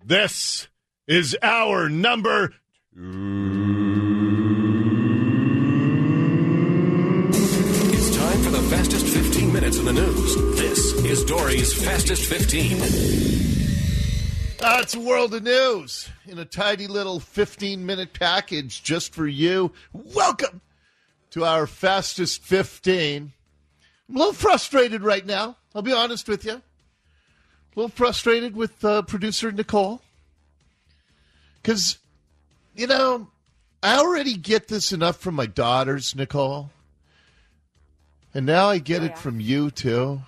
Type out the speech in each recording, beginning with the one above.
This is our number 2. It's time for the fastest 15 minutes in the news. This is Dory's Fastest 15. It's a world of news in a tidy little 15-minute package just for you. Welcome to our Fastest 15. I'm a little frustrated right now. I'll be honest with you. A little frustrated with producer Nicole. Because, you know, I already get this enough from my daughters, Nicole. And now I get it from you, too.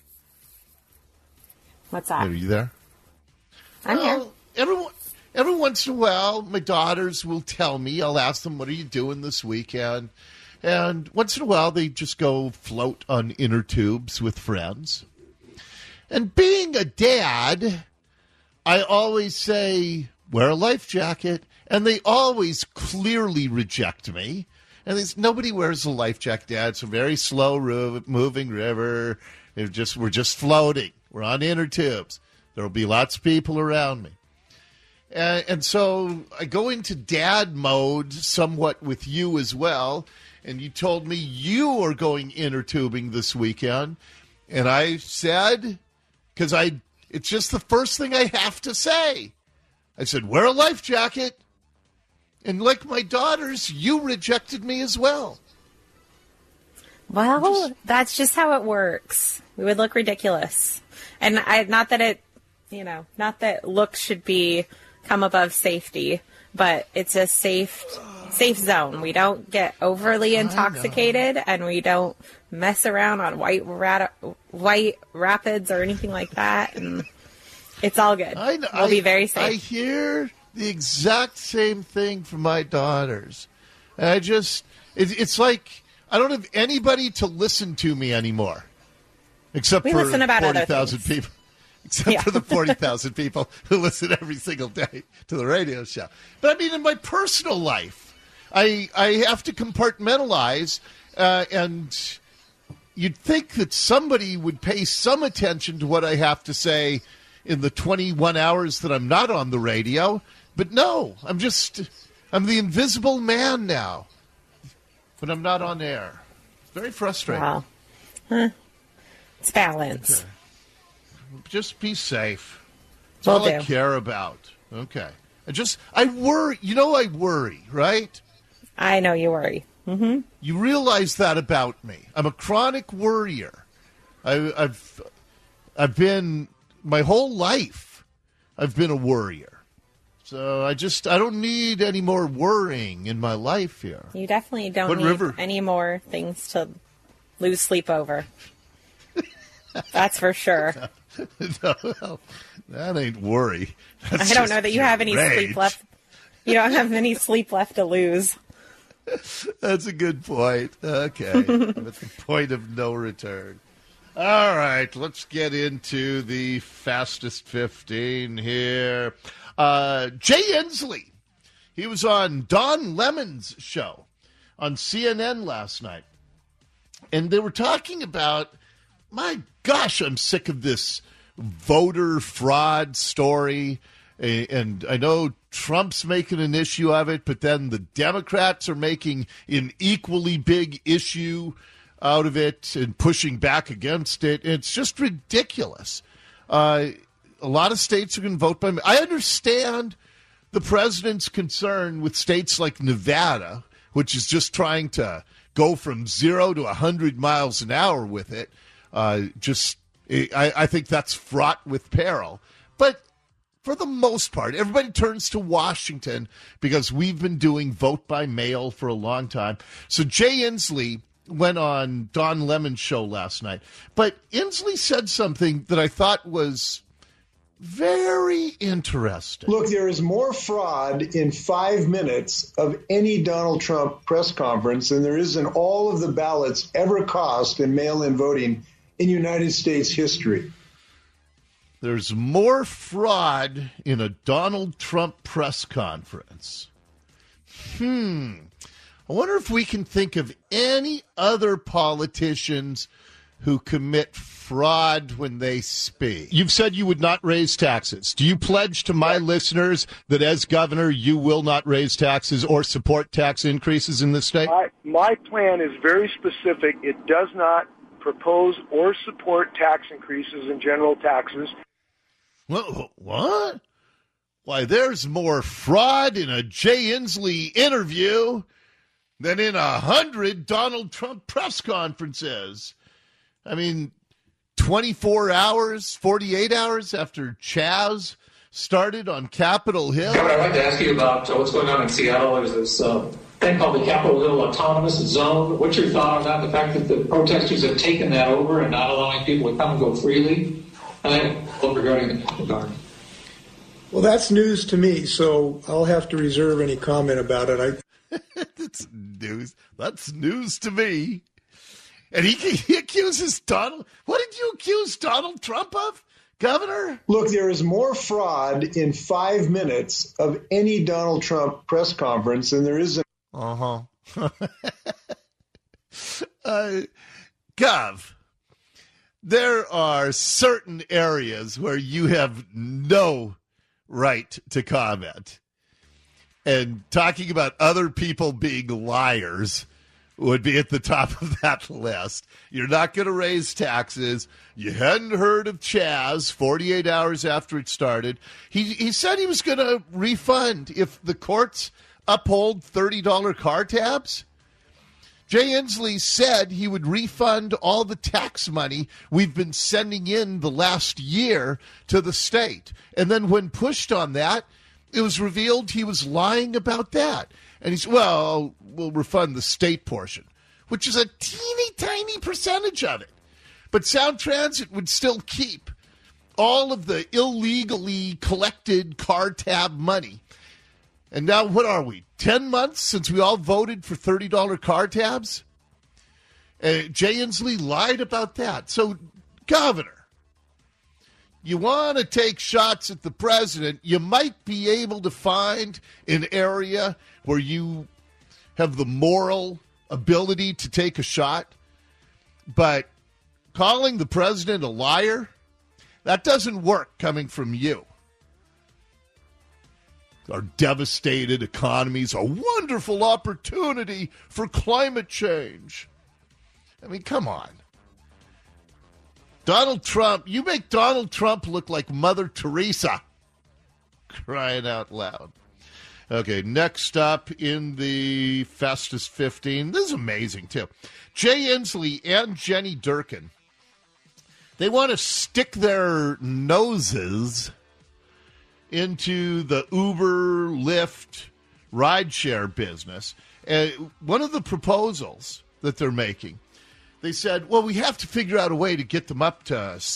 What's that? Are you there? I'm here. Every once in a while, my daughters will tell me, I'll ask them, what are you doing this weekend? And once in a while, they just go float on inner tubes with friends. And being a dad, I always say, wear a life jacket. And they always clearly reject me. And nobody wears a life jacket, Dad. It's a very slow moving river. We're just floating. We're on inner tubes. There will be lots of people around me. And so I go into dad mode somewhat with you as well. And you told me you are going inner tubing this weekend. And I said, because it's just the first thing I have to say. I said, wear a life jacket. And like my daughters, you rejected me as well. Well, that's just how it works. We would look ridiculous. And not that looks should come above safety, but it's a safe zone. We don't get overly intoxicated, and we don't mess around on white rapids or anything like that. And it's all good. We'll be very safe. I hear the exact same thing from my daughters. And it's like I don't have anybody to listen to me anymore, except for 40,000 people. Except for the 40,000 people who listen every single day to the radio show. But I mean, in my personal life, I have to compartmentalize, and you'd think that somebody would pay some attention to what I have to say in the 21 hours that I'm not on the radio. But no, I'm the invisible man now when I'm not on air. It's very frustrating. Wow. It's balance. Okay. Just be safe. That's all I care about. Okay. I worry. You know I worry, right? I know you worry. Mm-hmm. You realize that about me. I'm a chronic worrier. I've been, my whole life, I've been a worrier. So I don't need any more worrying in my life here. You definitely don't need any more things to lose sleep over. That's for sure. No, that ain't worry. That's I don't know that you have any sleep left. You don't have any sleep left to lose. That's a good point. Okay. At the point of no return. All right, let's get into the Fastest 15 here. Jay Inslee. He was on Don Lemon's show on CNN last night. And they were talking about, my gosh, I'm sick of this voter fraud story. And I know Trump's making an issue of it, but then the Democrats are making an equally big issue out of it and pushing back against it. It's just ridiculous. A lot of states are going to vote by mail. I understand the president's concern with states like Nevada, which is just trying to go from 0 to 100 miles an hour with it. I think that's fraught with peril. But for the most part, everybody turns to Washington because we've been doing vote by mail for a long time. So Jay Inslee went on Don Lemon's show last night. But Inslee said something that I thought was very interesting. Look, there is more fraud in 5 minutes of any Donald Trump press conference than there is in all of the ballots ever cost in mail-in voting in United States history. There's more fraud in a Donald Trump press conference. I wonder if we can think of any other politicians who commit fraud when they speak. You've said you would not raise taxes. Do you pledge to my listeners that as governor you will not raise taxes or support tax increases in this state? My plan is very specific. It does not propose or support tax increases in general taxes. What? Why, there's more fraud in a Jay Inslee interview than in 100 Donald Trump press conferences. I mean, 24 hours, 48 hours after Chaz started on Capitol Hill. Governor, I'd like to ask you about what's going on in Seattle. There's this thing called the Capitol Hill Autonomous Zone. What's your thought on that? The fact that the protesters have taken that over and not allowing people to come and go freely? And then regarding the garden. Well, that's news to me, so I'll have to reserve any comment about it. That's news. That's news to me. And he accuses Donald. What did you accuse Donald Trump of, Governor? Look, there is more fraud in 5 minutes of any Donald Trump press conference than there is in. Gov, there are certain areas where you have no right to comment. And talking about other people being liars would be at the top of that list. You're not going to raise taxes. You hadn't heard of Chaz 48 hours after it started. He said he was going to refund if the courts uphold $30 car tabs. Jay Inslee said he would refund all the tax money we've been sending in the last year to the state. And then when pushed on that, it was revealed he was lying about that. And he said, well, we'll refund the state portion, which is a teeny tiny percentage of it. But Sound Transit would still keep all of the illegally collected car tab money. And now what are we, 10 months since we all voted for $30 car tabs? Jay Inslee lied about that. So, Governor, you want to take shots at the president, you might be able to find an area where you have the moral ability to take a shot. But calling the president a liar, that doesn't work coming from you. Our devastated economies, a wonderful opportunity for climate change. I mean, come on. Donald Trump, you make Donald Trump look like Mother Teresa. Crying out loud. Okay, next up in the Fastest 15. This is amazing, too. Jay Inslee and Jenny Durkin, they want to stick their noses into the Uber, Lyft, rideshare business. One of the proposals that they're making, they said, well, we have to figure out a way to get them up to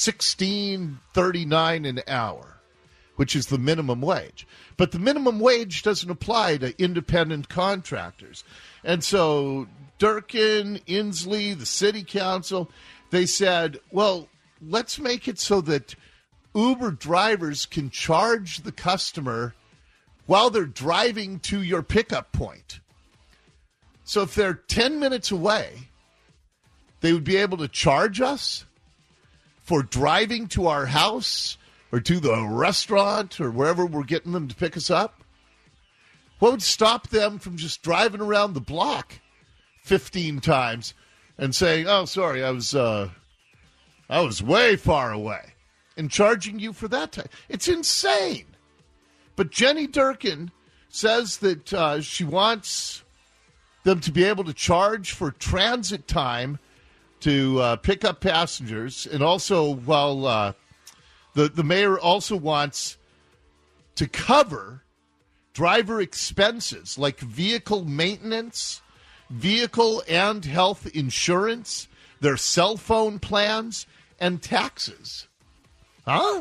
$16.39 an hour, which is the minimum wage. But the minimum wage doesn't apply to independent contractors. And so Durkin, Inslee, the city council, they said, well, let's make it so that Uber drivers can charge the customer while they're driving to your pickup point. So if they're 10 minutes away, they would be able to charge us for driving to our house or to the restaurant or wherever we're getting them to pick us up. What would stop them from just driving around the block 15 times and saying, oh, sorry, I was way far away, and charging you for that time? It's insane. But Jenny Durkin says that she wants them to be able to charge for transit time to pick up passengers. And also, while the mayor also wants to cover driver expenses like vehicle maintenance, vehicle and health insurance, their cell phone plans, and taxes. Huh?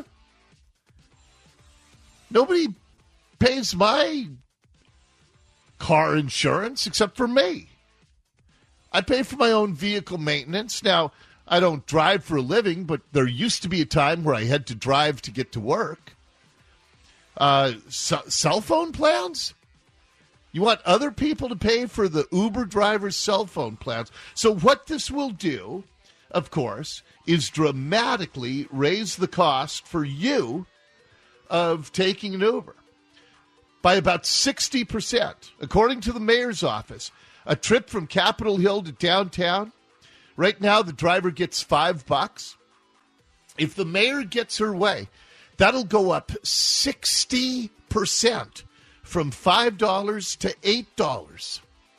Nobody pays my car insurance except for me. I pay for my own vehicle maintenance. Now, I don't drive for a living, but there used to be a time where I had to drive to get to work. Cell phone plans? You want other people to pay for the Uber driver's cell phone plans. So what this will do, of course, is dramatically raise the cost for you of taking an Uber by about 60%. According to the mayor's office, a trip from Capitol Hill to downtown, right now the driver gets $5. If the mayor gets her way, that'll go up 60% from $5 to $8.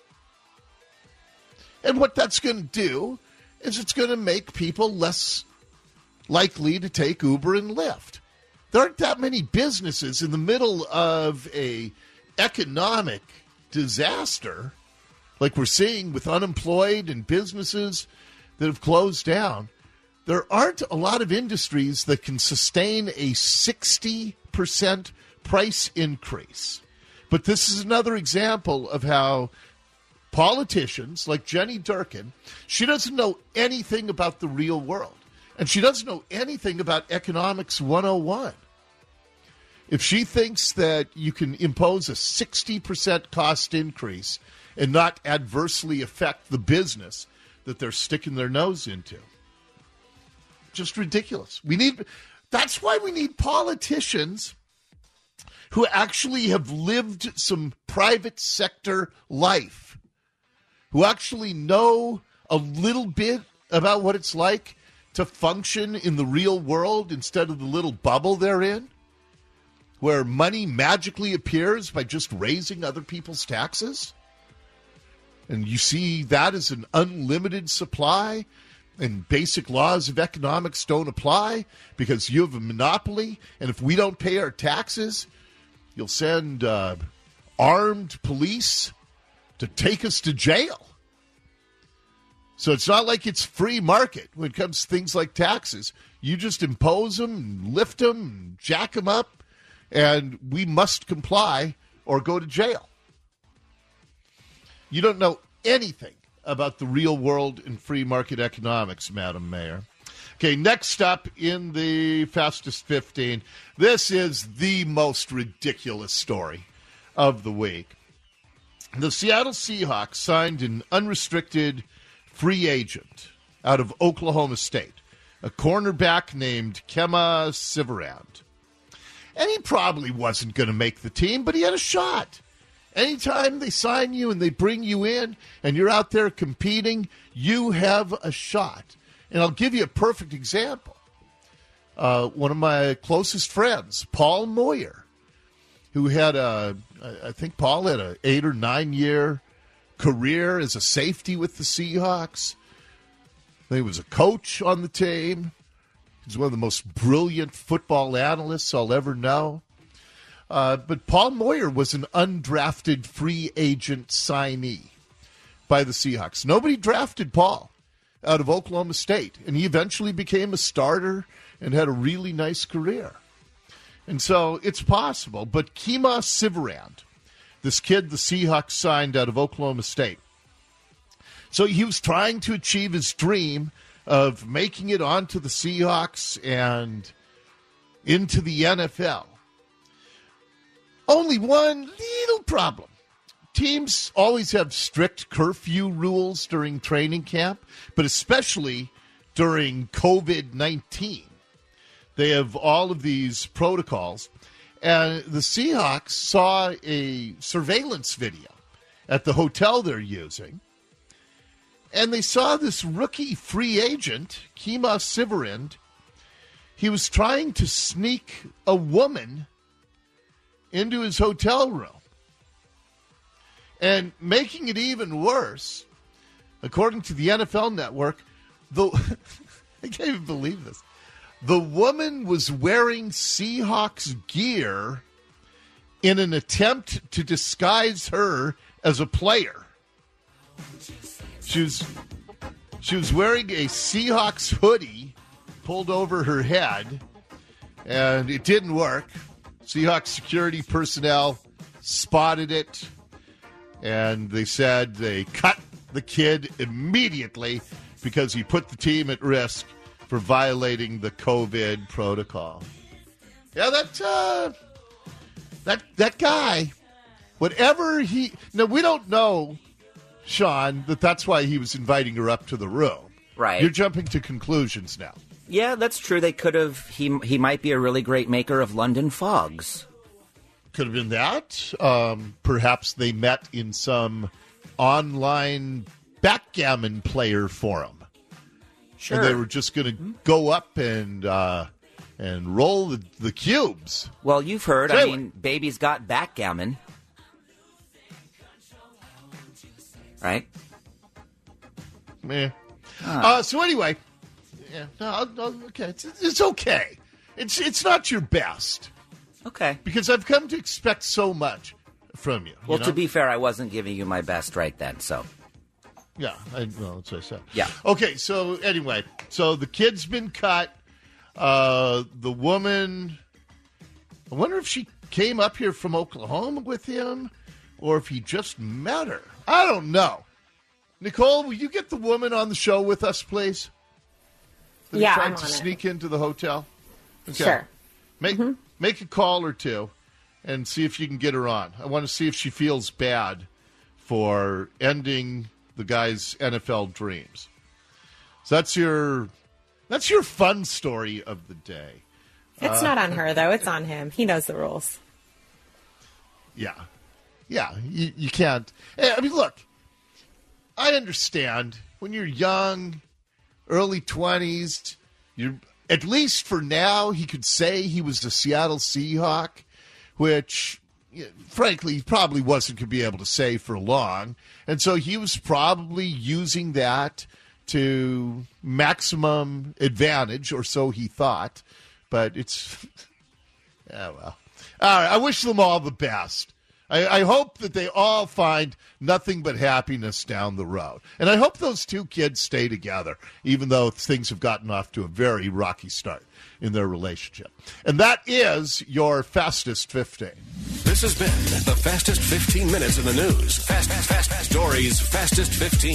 And what that's going to do is it's going to make people less likely to take Uber and Lyft. There aren't that many businesses in the middle of a economic disaster like we're seeing with unemployed and businesses that have closed down. There aren't a lot of industries that can sustain a 60% price increase. But this is another example of how politicians like Jenny Durkin, she doesn't know anything about the real world. And she doesn't know anything about Economics 101. If she thinks that you can impose a 60% cost increase and not adversely affect the business that they're sticking their nose into, just ridiculous. That's why we need politicians who actually have lived some private sector life, who actually know a little bit about what it's like to function in the real world instead of the little bubble they're in, where money magically appears by just raising other people's taxes. And you see that as an unlimited supply, and basic laws of economics don't apply because you have a monopoly, and if we don't pay our taxes, you'll send armed police to take us to jail. So it's not like it's free market when it comes to things like taxes. You just impose them, and lift them, and jack them up, and we must comply or go to jail. You don't know anything about the real world in free market economics, Madam Mayor. Okay, next up in the Fastest 15, this is the most ridiculous story of the week. The Seattle Seahawks signed an unrestricted free agent out of Oklahoma State, a cornerback named Kemah Siverand. And he probably wasn't going to make the team, but he had a shot. Anytime they sign you and they bring you in and you're out there competing, you have a shot. And I'll give you a perfect example. One of my closest friends, Paul Moyer, who had I think Paul had an 8 or 9 year career as a safety with the Seahawks. He was a coach on the team. He's one of the most brilliant football analysts I'll ever know. But Paul Moyer was an undrafted free agent signee by the Seahawks. Nobody drafted Paul out of Oklahoma State, and he eventually became a starter and had a really nice career. And so it's possible. But Kemah Siverand, this kid the Seahawks signed out of Oklahoma State, so he was trying to achieve his dream of making it onto the Seahawks and into the NFL. Only one little problem. Teams always have strict curfew rules during training camp, but especially during COVID-19. They have all of these protocols. And the Seahawks saw a surveillance video at the hotel they're using. And they saw this rookie free agent, Kemah Siverand. He was trying to sneak a woman into his hotel room. And making it even worse, according to the NFL Network, I can't even believe this. The woman was wearing Seahawks gear in an attempt to disguise her as a player. She was wearing a Seahawks hoodie pulled over her head, and it didn't work. Seahawks security personnel spotted it, and they said they cut the kid immediately because he put the team at risk for violating the COVID protocol. Yeah, that guy, whatever he... Now, we don't know, Sean, that's why he was inviting her up to the room. Right. You're jumping to conclusions now. Yeah, that's true. They could have. He might be a really great maker of London fogs. Could have been that. Perhaps they met in some online backgammon player forum. Sure. And they were just going to go up and roll the cubes. Well, you've heard. Say I mean, Baby's got backgammon. Right? Meh. So anyway, yeah, no, okay, it's okay. It's not your best. Okay. Because I've come to expect so much from you. Well, you know? to be fair, I wasn't giving you my best right then, so. Yeah, that's what I said. Yeah. Okay, so anyway, so the kid's been cut. The woman, I wonder if she came up here from Oklahoma with him or if he just met her. I don't know. Nicole, will you get the woman on the show with us, please? That Yeah, tried I'm to on it. sneak into the hotel. Okay. Sure. Make a call or two and see if you can get her on. I want to see if she feels bad for ending the guy's NFL dreams. So that's your fun story of the day. It's not on her, though. It's on him. He knows the rules. Yeah. You can't. I mean, look, I understand when you're young, early 20s, you're at least for now, he could say he was a Seattle Seahawk, which, frankly, he probably wasn't going to be able to say for long. And so he was probably using that to maximum advantage, or so he thought. But it's, yeah, well. All right, I wish them all the best. I hope that they all find nothing but happiness down the road. And I hope those two kids stay together, even though things have gotten off to a very rocky start in their relationship. And that is your Fastest 15. This has been the Fastest 15 Minutes in the News. Fast Stories Fastest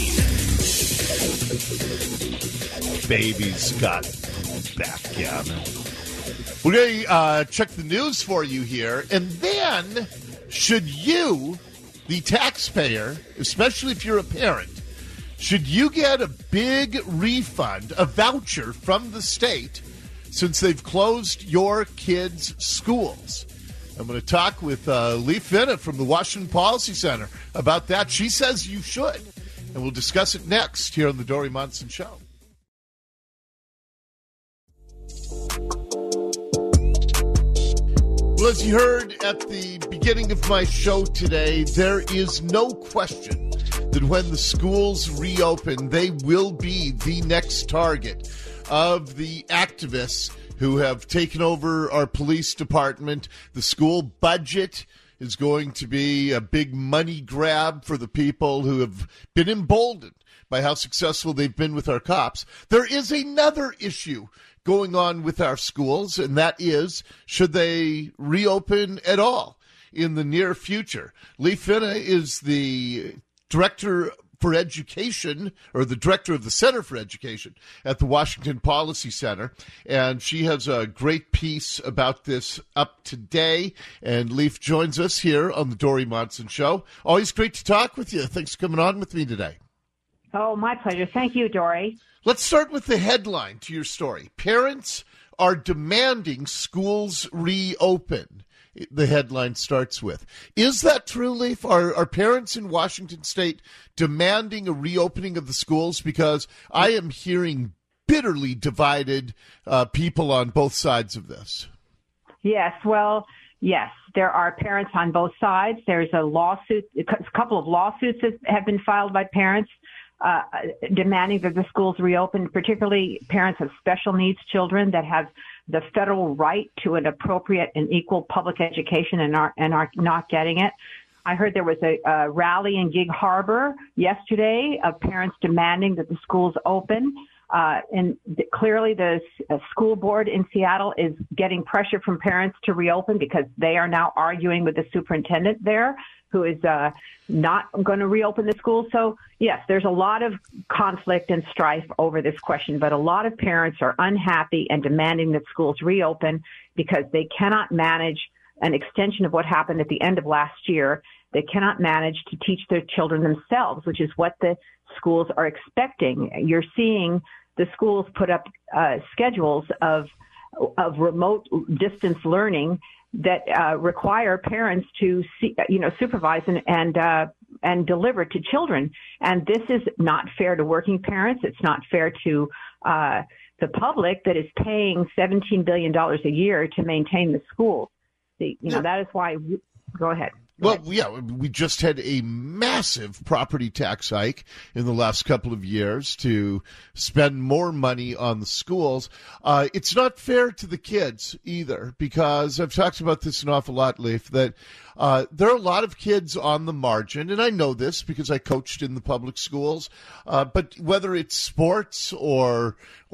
15. Baby's got backgammon. We're going to check the news for you here. And then, should you, the taxpayer, especially if you're a parent, should you get a big refund, a voucher from the state since they've closed your kids' schools? I'm going to talk with Lee Finna from the Washington Policy Center about that. She says you should. And we'll discuss it next here on the Dory Monson Show. Well, as you heard at the beginning of my show today, there is no question that when the schools reopen, they will be the next target of the activists who have taken over our police department. The school budget is going to be a big money grab for the people who have been emboldened by how successful they've been with our cops. There is another issue going on with our schools, and that is, should they reopen at all in the near future? Lee Finna is the director for education, or the director of the Center for Education at the Washington Policy Center, and she has a great piece about this up today. And Leaf joins us here on the Dory Monson Show. Always great to talk with you. Thanks for coming on with me today. Oh, my pleasure. Thank you, Dory. Let's start with the headline to your story. Parents are demanding schools reopen. The headline starts with. Is that true, Leaf? Are parents in Washington State demanding a reopening of the schools? Because I am hearing bitterly divided people on both sides of this. Yes, well, yes, there are parents on both sides. There's a lawsuit, a couple of lawsuits that have been filed by parents demanding that the schools reopen, particularly parents of special needs children that have the federal right to an appropriate and equal public education and are not getting it. I heard there was a rally in Gig Harbor yesterday of parents demanding that the schools open. And clearly the school board in Seattle is getting pressure from parents to reopen because they are now arguing with the superintendent there, who is not going to reopen the schools. So, yes, there's a lot of conflict and strife over this question, but a lot of parents are unhappy and demanding that schools reopen because they cannot manage an extension of what happened at the end of last year. They cannot manage to teach their children themselves, which is what the schools are expecting. You're seeing the schools put up schedules of remote distance learning that require parents to supervise and deliver to children. And this is not fair to working parents. It's not fair to the public that is paying $17 billion a year to maintain the schools. That is why. Go ahead. Well, yeah, we just had a massive property tax hike in the last couple of years to spend more money on the schools. It's not fair to the kids either, because I've talked about this an awful lot, Leif, that there are a lot of kids on the margin, and I know this because I coached in the public schools, but whether it's sports or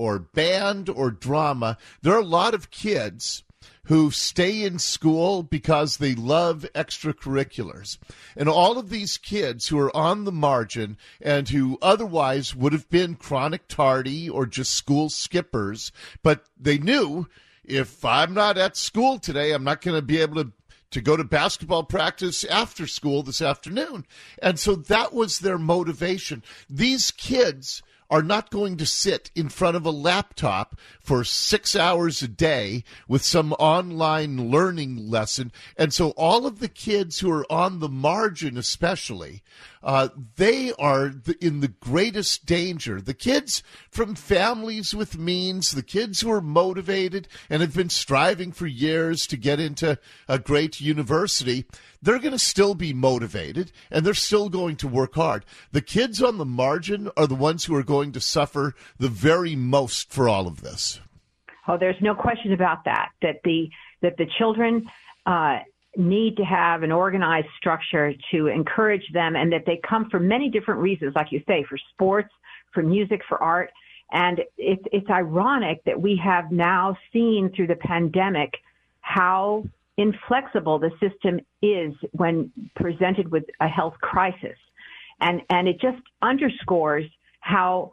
band or drama, there are a lot of kids who stay in school because they love extracurriculars. And all of these kids who are on the margin and who otherwise would have been chronic tardy or just school skippers, but they knew, if I'm not at school today, I'm not going to be able to go to basketball practice after school this afternoon. And so that was their motivation. These kids are not going to sit in front of a laptop for 6 hours a day with some online learning lesson. And so all of the kids who are on the margin especially, they are in the greatest danger. The kids from families with means, the kids who are motivated and have been striving for years to get into a great university, they're going to still be motivated and they're still going to work hard. The kids on the margin are the ones who are going to suffer the very most for all of this. Oh, there's no question about that the children need to have an organized structure to encourage them, and that they come for many different reasons, like you say, for sports, for music, for art. And it's ironic that we have now seen through the pandemic how inflexible the system is when presented with a health crisis. And it just underscores how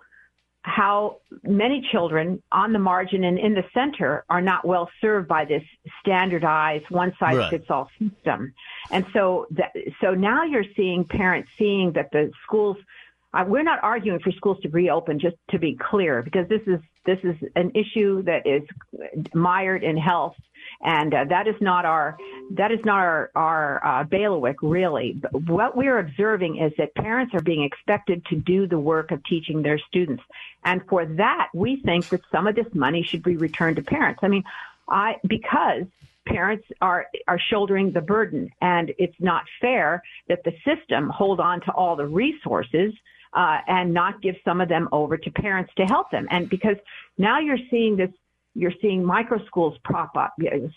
many children on the margin and in the center are not well served by this standardized one-size-fits-all system. And so now you're seeing parents seeing that the schools, we're not arguing for schools to reopen, just to be clear, because this is an issue that is mired in health. And that is not our bailiwick, really. But what we're observing is that parents are being expected to do the work of teaching their students. And for that, we think that some of this money should be returned to parents. I mean, because parents are shouldering the burden, and it's not fair that the system hold on to all the resources and not give some of them over to parents to help them. And because now you're seeing micro schools prop up,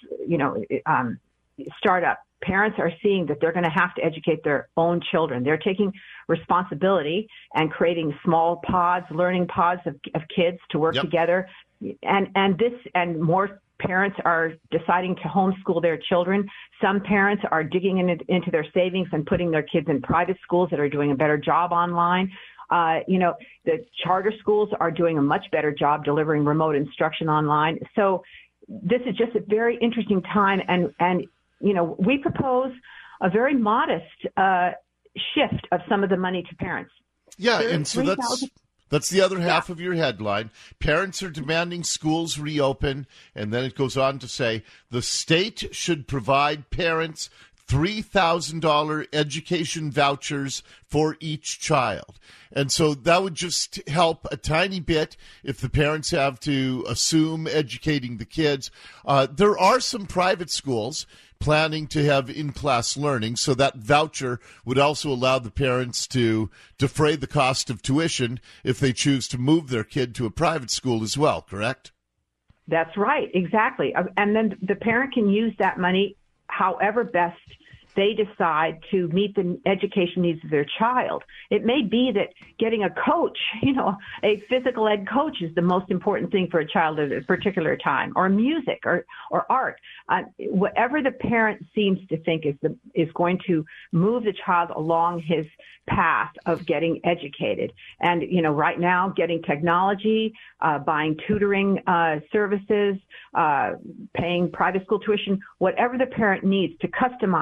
start up. Parents are seeing that they're going to have to educate their own children. They're taking responsibility and creating small pods, learning pods of kids to work together. And more parents are deciding to homeschool their children. Some parents are digging into their savings and putting their kids in private schools that are doing a better job online. The charter schools are doing a much better job delivering remote instruction online. So this is just a very interesting time. And we propose a very modest shift of some of the money to parents. Yeah, and so that's the other half of your headline. Parents are demanding schools reopen, and then it goes on to say the state should provide parents $3,000 education vouchers for each child. And so that would just help a tiny bit if the parents have to assume educating the kids. There are some private schools planning to have in-class learning, so that voucher would also allow the parents to defray the cost of tuition if they choose to move their kid to a private school as well, correct? That's right, exactly. And then the parent can use that money however best they decide to meet the education needs of their child. It may be that getting a coach, a physical ed coach is the most important thing for a child at a particular time, or music or art. Whatever the parent seems to think is going to move the child along his path of getting educated. And, right now, getting technology, buying tutoring services, paying private school tuition, whatever the parent needs to customize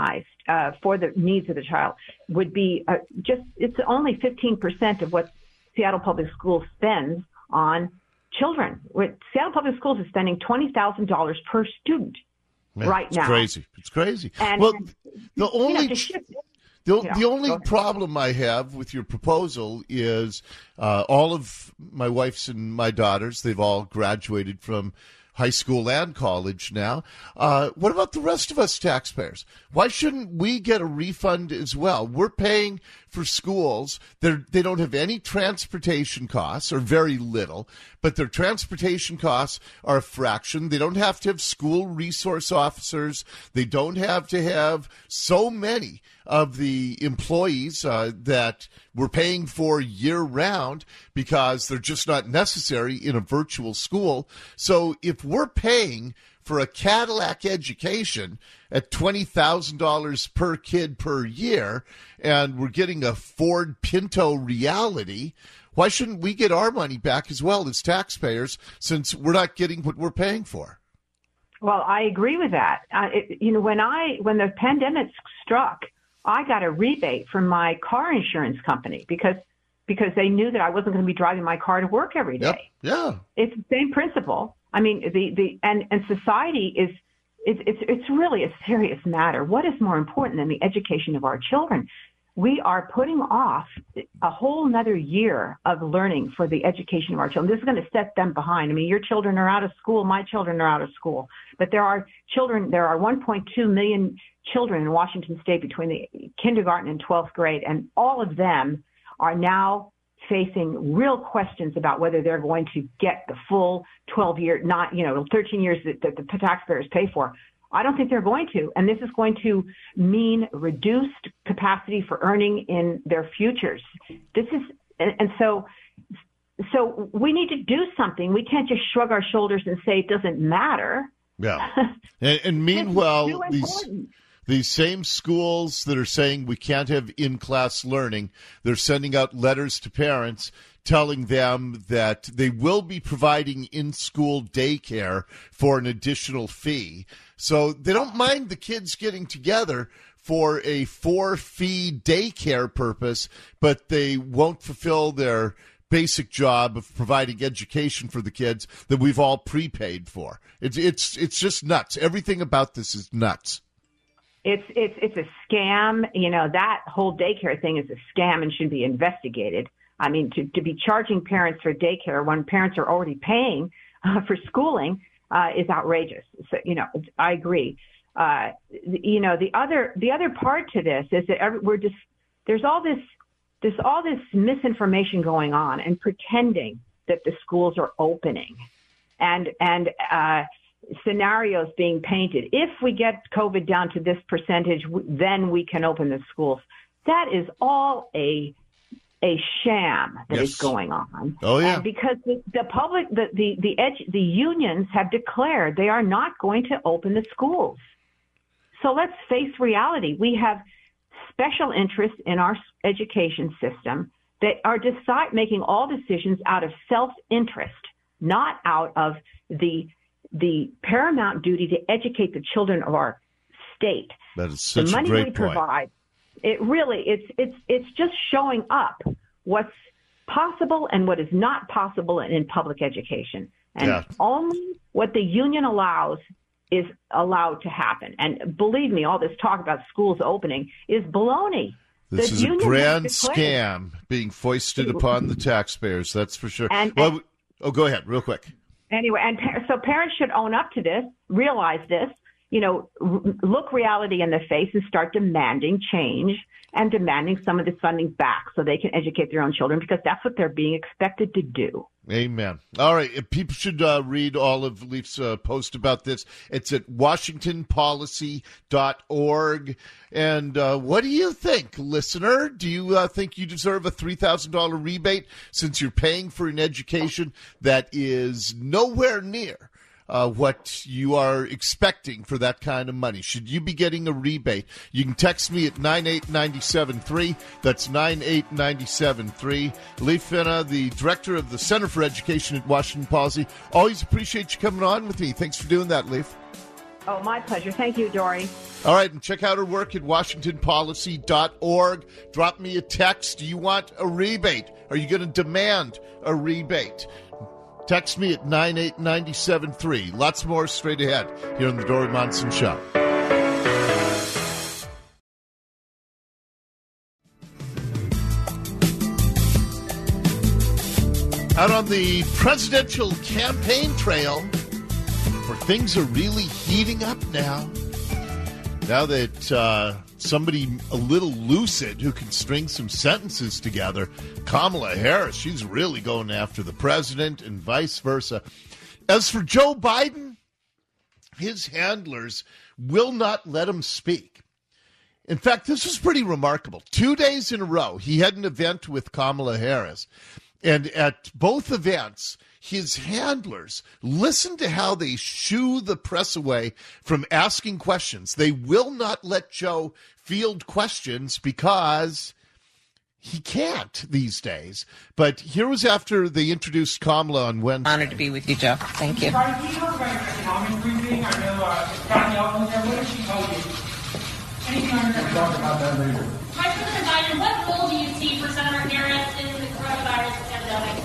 for the needs of the child would be it's only 15% of what Seattle Public Schools spends on children. Seattle Public Schools is spending $20,000 per student right now. It's crazy. And, well, the only problem I have with your proposal is all of my wife's and my daughters, they've all graduated from high school and college now. What about the rest of us taxpayers? Why shouldn't we get a refund as well? We're paying for schools. They don't have any transportation costs, or very little, but their transportation costs are a fraction. They don't have to have school resource officers. They don't have to have so many of the employees that we're paying for year-round because they're just not necessary in a virtual school. So if we're paying for a Cadillac education at $20,000 per kid per year, and we're getting a Ford Pinto reality, why shouldn't we get our money back as well as taxpayers, since we're not getting what we're paying for? Well, I agree with that. When the pandemic struck, I got a rebate from my car insurance company because they knew that I wasn't going to be driving my car to work every day. Yep. Yeah. It's the same principle. I mean, and society it's really a serious matter. What is more important than the education of our children? We are putting off a whole another year of learning for the education of our children. This is going to set them behind. I mean, your children are out of school. My children are out of school. But there are 1.2 million children in Washington State between the kindergarten and 12th grade, and all of them are now facing real questions about whether they're going to get the full 13 years that the taxpayers pay for. I don't think they're going to, and this is going to mean reduced capacity for earning in their futures. So we need to do something. We can't just shrug our shoulders and say it doesn't matter. Yeah, and meanwhile, these same schools that are saying we can't have in-class learning, they're sending out letters to parents telling them that they will be providing in-school daycare for an additional fee. So they don't mind the kids getting together for a for-fee daycare purpose, but they won't fulfill their basic job of providing education for the kids that we've all prepaid for. It's just nuts. Everything about this is nuts. It's a scam. That whole daycare thing is a scam and should be investigated. I mean, to be charging parents for daycare when parents are already paying for schooling is outrageous. So, I agree. The other part to this is that there's all this misinformation going on and pretending that the schools are opening, and scenarios being painted. If we get COVID down to this percentage, then we can open the schools. That is all a sham that is going on. Oh yeah. And because the public, the unions have declared they are not going to open the schools. So let's face reality. We have special interests in our education system that are making all decisions out of self-interest, not out of the paramount duty to educate the children of our state. That is such the money a great we point. Provide, it's just showing up what's possible and what is not possible in public education. And only what the union allows is allowed to happen. And believe me, all this talk about schools opening is baloney. This is a grand scam being foisted upon the taxpayers, that's for sure. Go ahead, real quick. Anyway, so parents should own up to this, realize this, look reality in the face and start demanding change and demanding some of this funding back so they can educate their own children, because that's what they're being expected to do. Amen. All right. People should read all of Leaf's post about this. It's at WashingtonPolicy.org. And what do you think, listener? Do you think you deserve a $3,000 rebate since you're paying for an education that is nowhere near what you are expecting for that kind of money? Should you be getting a rebate? You can text me at 98973. That's 98973. Leif Finna, the director of the Center for Education at Washington Policy. Always appreciate you coming on with me. Thanks for doing that, Leif. Oh, my pleasure. Thank you, Dory. All right, and check out her work at WashingtonPolicy.org. Drop me a text. Do you want a rebate? Are you going to demand a rebate? Text me at 98973. Lots more straight ahead here on the Dory Monson Show. Out on the presidential campaign trail, where things are really heating up now. Now that somebody a little lucid who can string some sentences together, Kamala Harris, she's really going after the president and vice versa. As for Joe Biden, his handlers will not let him speak. In fact, this was pretty remarkable. 2 days in a row, he had an event with Kamala Harris. And at both events, his handlers, listen to how they shoo the press away from asking questions. They will not let Joe field questions because he can't these days. But here was after they introduced Kamala on Wednesday. Honored to be with you, Joe. Thank you. Can you talk about economic briefing? I know Patty Altman there. What did she tell you? Anything on your talk about that later. Vice President Biden, what role do you see for Senator Harris in the coronavirus pandemic?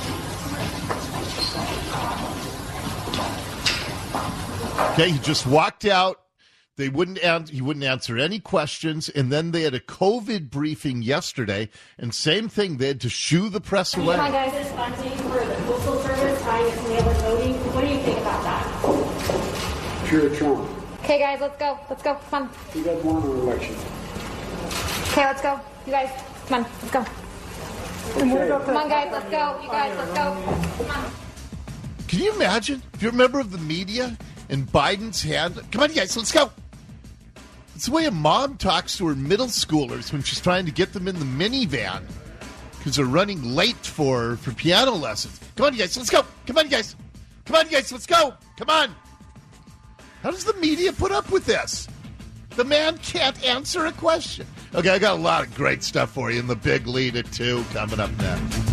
Okay, he just walked out. He wouldn't answer any questions, and then they had a COVID briefing yesterday, and same thing, they had to shoo the press away. Hi guys, this funding for the postal service tying it to mail-in voting. What do you think about that? Pure Trump. Okay, guys, let's go. Let's go. Come on. You guys won an election. Okay, let's go. You guys, come on. Let's go. Okay. Come on, guys. Let's go. You guys, let's go. Come on. Can you imagine if you're a member of the media and Biden's hand? Come on, you guys, let's go. It's the way a mom talks to her middle schoolers when she's trying to get them in the minivan because they're running late for piano lessons. Come on, you guys, let's go. Come on, you guys. Come on, you guys, let's go. Come on. How does the media put up with this? The man can't answer a question. Okay, I got a lot of great stuff for you in the big lead at 2 coming up next.